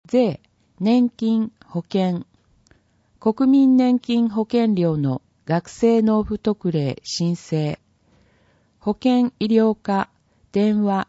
税、年金、保険、国民年金保険料の学生納付特例申請、保険医療課、電話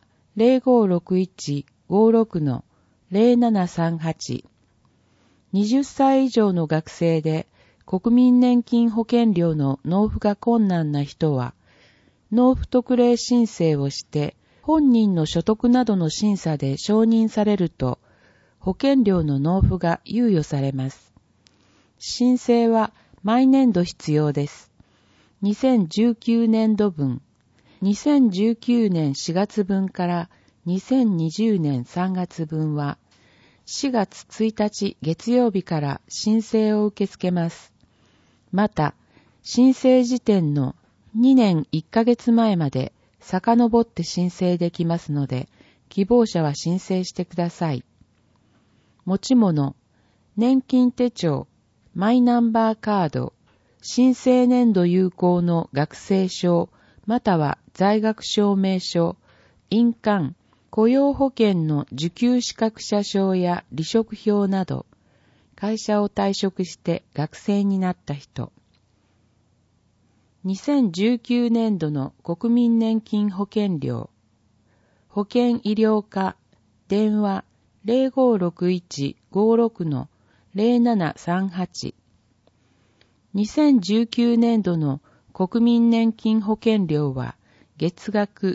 0561-56-0738、20歳以上の学生で国民年金保険料の納付が困難な人は、納付特例申請をして、本人の所得などの審査で承認されると、保険料の納付が猶予されます。申請は毎年度必要です。2019年度分、2019年4月分から2020年3月分は、4月1日月曜日から申請を受け付けます。また、申請時点の2年1ヶ月前まで遡って申請できますので、希望者は申請してください。持ち物、年金手帳、マイナンバーカード、申請年度有効の学生証、または在学証明書、印鑑、雇用保険の受給資格者証や離職票など、会社を退職して学生になった人。2019年度の国民年金保険料、保険医療課、電話 0561-56-0738、2019年度の国民年金保険料は月額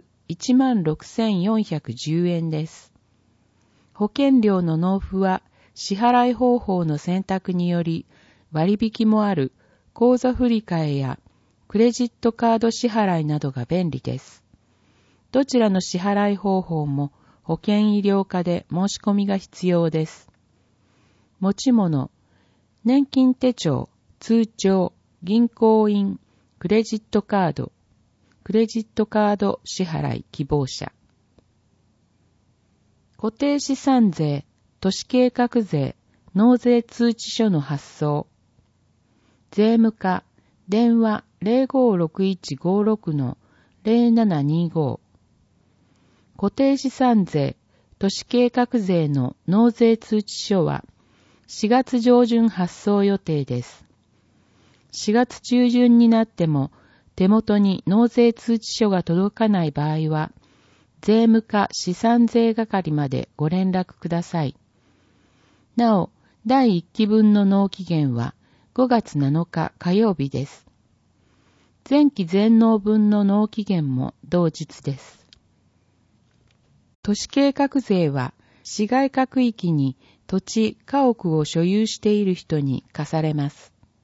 16,410円です。保険料の納付は支払い方法の選択により割引もある口座振替やクレジットカード支払いなどが便利です。どちらの支払い方法も保険医療課で申し込みが必要です。持ち物、年金手帳、通帳、銀行印、クレジットカード、クレジットカード支払い希望者。固定資産税、都市計画税、納税通知書の発送。税務課、電話 0561-56-0725。固定資産税、都市計画税の納税通知書は4月上旬発送予定です。4月中旬になっても手元に納税通知書が届かない場合は、税務課資産税係までご連絡ください。なお、第1期分の納期限は5月7日火曜日です。前期全納分の納期限も同日です。都市計画税は市街各域に土地、家屋を所有している人に課されます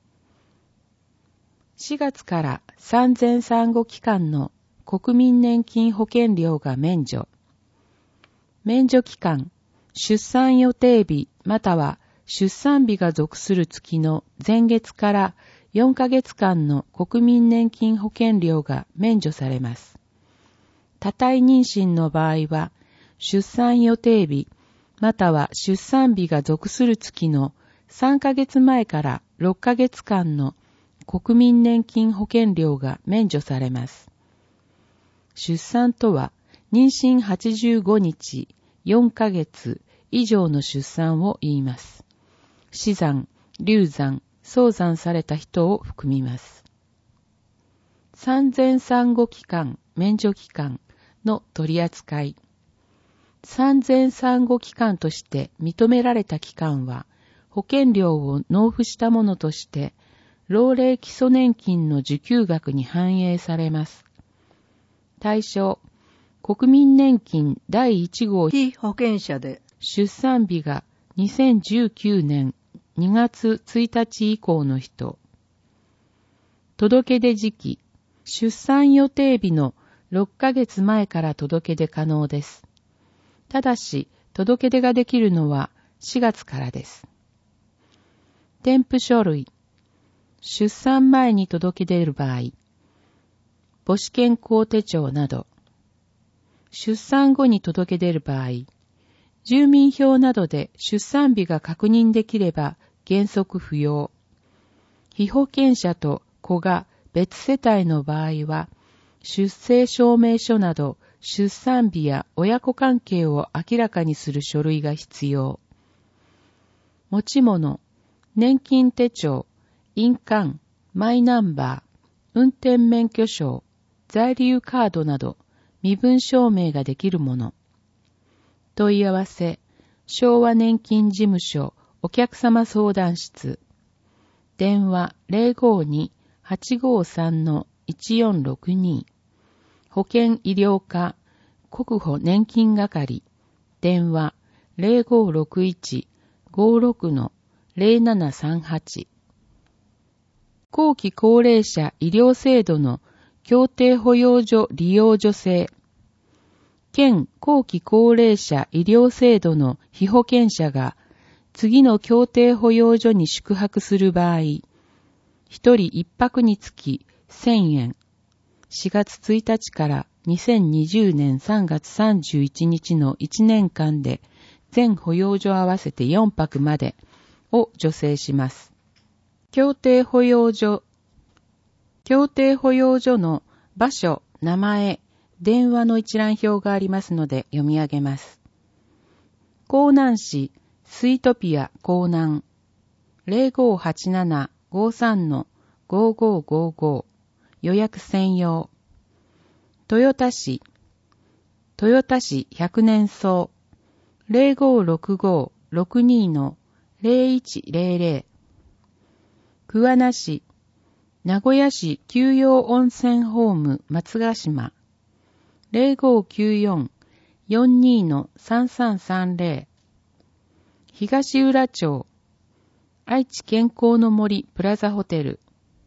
。4月から産前産後期間の国民年金保険料が免除。免除期間、出産予定日または出産日が属する月の前月から4ヶ月間の国民年金保険料が免除されます。多胎妊娠の場合は、出産予定日または出産日が属する月の3ヶ月前から6ヶ月間の国民年金保険料が免除されます。出産とは、妊娠85日、4ヶ月以上の出産を言います。死産、流産、早産された人を含みます。産前産後期間、免除期間の取り扱い。産前産後期間として認められた期間は、保険料を納付したものとして、老齢基礎年金の受給額に反映されます。対象、国民年金第1号被保険者で出産日が2019年2月1日以降の人。届け出時期、出産予定日の6ヶ月前から届け出可能です。ただし、届け出ができるのは4月からです。添付書類、出産前に届け出る場合、母子健康手帳など、出産後に届け出る場合、住民票などで出産日が確認できれば原則不要。被保険者と子が別世帯の場合は、出生証明書など出産日や親子関係を明らかにする書類が必要。 持ち物、年金手帳、印鑑、マイナンバー、運転免許証、在留カードなど身分証明ができるもの。問い合わせ、昭和年金事務所お客様相談室。電話 052-853-1462。保険医療課国保年金係。電話 0561-56-0738。後期高齢者医療制度の協定保養所利用助成。県後期高齢者医療制度の被保険者が次の協定保養所に宿泊する場合、1人1泊につき1000円。4月1日から2020年3月31日の1年間で全保養所合わせて4泊までを助成します。協定保養所。協定保養所の場所、名前、電話の一覧表がありますので読み上げます。江南市スイートピア江南 0587-53-5555 予約専用。豊田市100年草 0565-62-0100。桑名市名古屋市休養温泉ホーム松ヶ島 0594-42-3330。東浦町愛知健康の森プラザホテル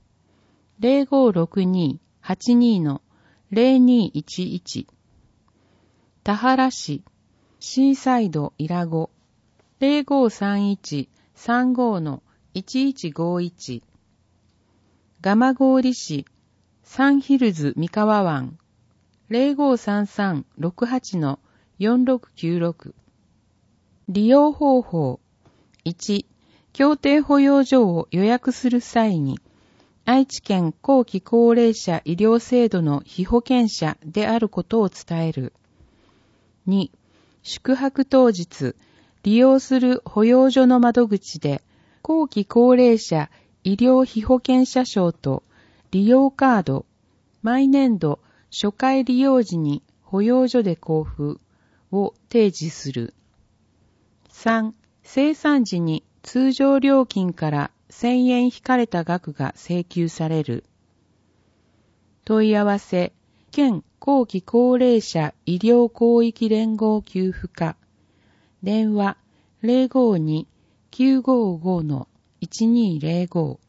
0562-82-0211。田原市シーサイド伊良湖 0531-35-1151。蒲郡市サンヒルズ三河湾 0533-68-4696。利用方法。1、協定保養所を予約する際に、愛知県後期高齢者医療制度の被保険者であることを伝える。2、宿泊当日、利用する保養所の窓口で、後期高齢者医療被保険者証と利用カード、毎年度初回利用時に保養所で交付を提示する。3、清算時に通常料金から1000円引かれた額が請求される。問い合わせ、県後期高齢者医療広域連合給付課。電話 052-955-1205。